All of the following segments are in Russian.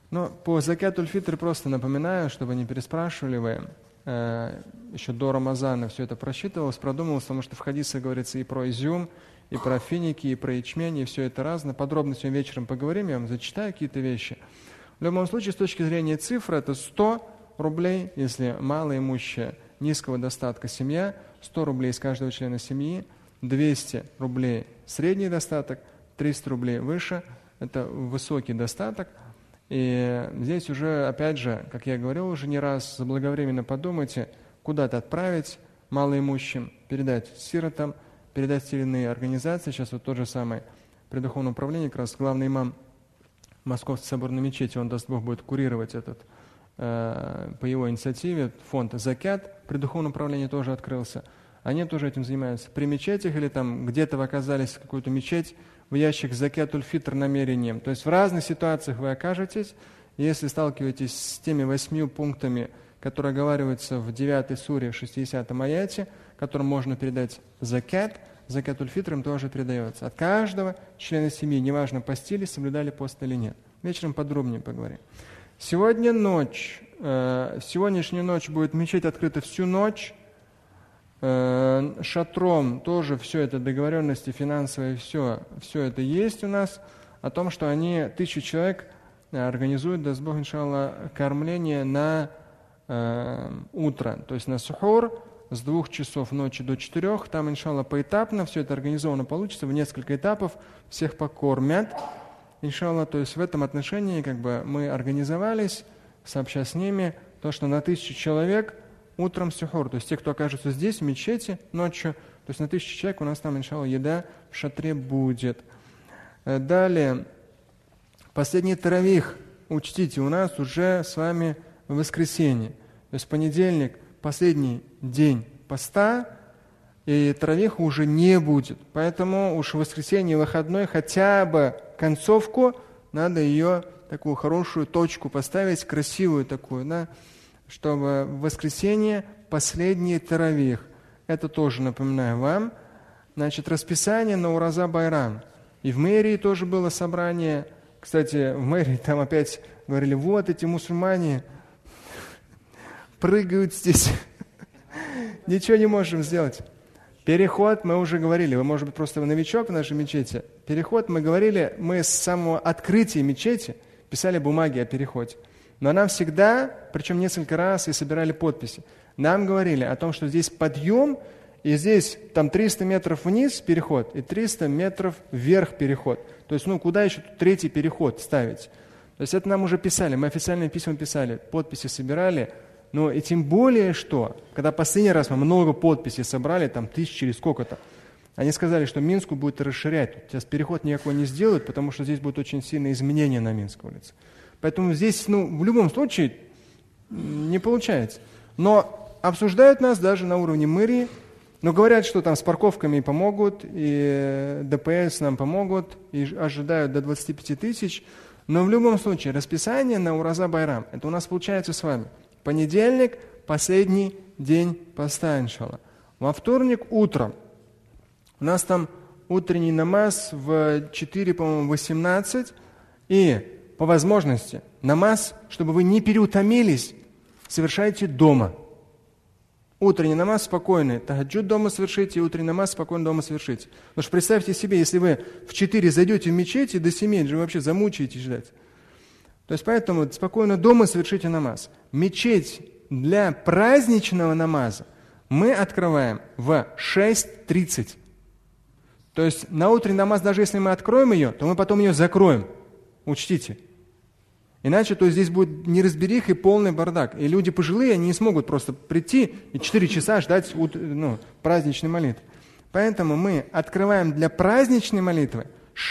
Но по закят-уль-фитр просто напоминаю, чтобы не переспрашивали вы. Еще до Рамазана все это просчитывалось, продумывалось, потому что в хадисе говорится и про изюм, и про финики, и про ячмень, и все это разное. Подробно сегодня вечером поговорим, я вам зачитаю какие-то вещи. В любом случае, с точки зрения цифры, это 100 рублей, если малоимущая, низкого достатка семья, 100 рублей с каждого члена семьи, 200 рублей средний достаток, 300 рублей выше, это высокий достаток. И здесь уже, опять же, как я говорил уже не раз, заблаговременно подумайте, куда-то отправить малоимущим, передать сиротам, передать в те или иные организации. Сейчас вот то же самое при духовном управлении, как раз главный имам Московской соборной мечети, он, даст Бог, будет курировать этот, по его инициативе, фонд «Закят» при духовном управлении тоже открылся. Они тоже этим занимаются. При мечетях или там где-то вы оказались в какую-то мечеть, в ящик закят-уль-фитр намерением. То есть в разных ситуациях вы окажетесь, если сталкиваетесь с теми 8 пунктами, которые оговариваются в 9 суре, в 60-м аяте, которым можно передать закят, закят-уль-фитр им тоже передается. От каждого члена семьи, неважно, постили, соблюдали пост или нет. Вечером подробнее поговорим. Сегодня ночь, сегодняшняя ночь будет мечеть открыта всю ночь, шатром тоже все это, договоренности финансовые, все это есть у нас, о том, что они, 1000 человек организуют, даст Бог, иншаллах, кормление на утро, то есть на сухур с 2 часов ночи до 4, там, иншаллах, поэтапно все это организовано получится, в несколько этапов всех покормят, иншаллах, то есть в этом отношении как бы мы организовались, сообща с ними, то, что на 1000 человек утром сухур, то есть те, кто окажется здесь, в мечети, ночью, то есть на 1000 человек у нас там, иншаллах, еда в шатре будет. Далее, последний таравих, учтите, у нас уже с вами воскресенье, то есть понедельник, последний день поста, и таравиха уже не будет, поэтому уж в воскресенье выходной хотя бы концовку, надо ее такую хорошую точку поставить, красивую такую, да, чтобы в воскресенье последний таравих. Это тоже напоминаю вам. Значит, расписание на Ураза Байрам. И в мэрии тоже было собрание. Кстати, в мэрии там опять говорили, вот эти мусульмане прыгают здесь. Ничего не можем сделать. Переход, мы уже говорили, вы, может быть, просто новичок в нашей мечети. Переход, мы говорили, мы с самого открытия мечети писали бумаги о переходе. Но нам всегда, причем несколько раз, и собирали подписи, нам говорили о том, что здесь подъем, и здесь там 300 метров вниз переход, и 300 метров вверх переход. То есть, куда еще тут 3-й переход ставить? То есть это нам уже писали, мы официальные письма писали, подписи собирали, но и тем более, что, когда последний раз мы много подписей собрали, там 1000 или сколько-то, они сказали, что Минску будет расширять. Сейчас переход никакой не сделают, потому что здесь будут очень сильные изменения на Минской улице. Поэтому здесь, в любом случае, не получается. Но обсуждают нас даже на уровне мэрии, но говорят, что там с парковками помогут, и ДПС нам помогут, и ожидают до 25 тысяч. Но в любом случае, расписание на Ураза Байрам, это у нас получается с вами. Понедельник, последний день поста, иншаллах. Во вторник утром у нас там утренний намаз в 4, по-моему, 18, и по возможности намаз, чтобы вы не переутомились, совершайте дома. Утренний намаз спокойный, тахаджуд дома совершите, и утренний намаз спокойно дома совершите. Потому что представьте себе, если вы в 4 зайдете в мечеть, и до 7 же вы вообще замучаетесь ждать. То есть поэтому спокойно дома совершите намаз. Мечеть для праздничного намаза мы открываем в 6:30. То есть на утренний намаз, даже если мы откроем ее, то мы потом ее закроем. Учтите. Иначе то здесь будет неразбериха и полный бардак. И люди пожилые, они не смогут просто прийти и 4 часа ждать праздничной молитвы. Поэтому мы открываем для праздничной молитвы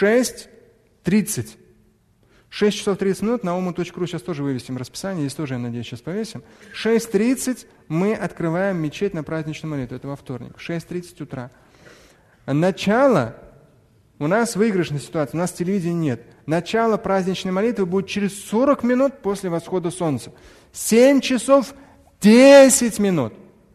6:30. 6 часов 30 минут, на umu.ru сейчас тоже вывесим расписание, здесь тоже, я надеюсь, сейчас повесим. 6:30 мы открываем мечеть на праздничную молитву, это во вторник, 6:30 утра. Начало, у нас выигрышная ситуация, у нас телевидения нет. Начало праздничной молитвы будет через 40 минут после восхода солнца. 7 часов 10 минут.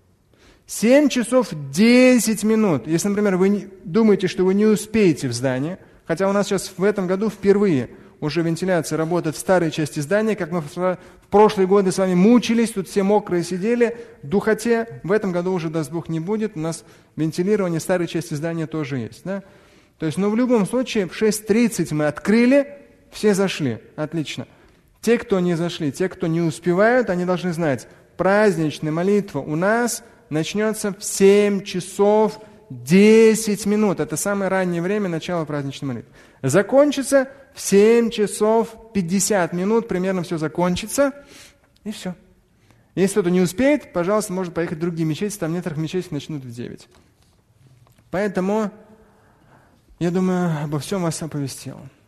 7 часов 10 минут. Если, например, вы думаете, что вы не успеете в здание, хотя у нас сейчас в этом году впервые уже вентиляция работает в старой части здания, как мы в прошлые годы с вами мучились, тут все мокрые сидели, в духоте. В этом году уже, даст Бог, не будет. У нас вентилирование старой части здания тоже есть. Да? То есть, в любом случае, в 6:30 мы открыли, все зашли. Отлично. Те, кто не зашли, те, кто не успевают, они должны знать, праздничная молитва у нас начнется в 7 часов 10 минут. Это самое раннее время начала праздничной молитвы. Закончится в 7 часов 50 минут, примерно все закончится, и все. Если кто-то не успеет, пожалуйста, может поехать в другие мечети, там некоторых мечетей начнут в 9. Поэтому, я думаю, обо всем вас оповестил.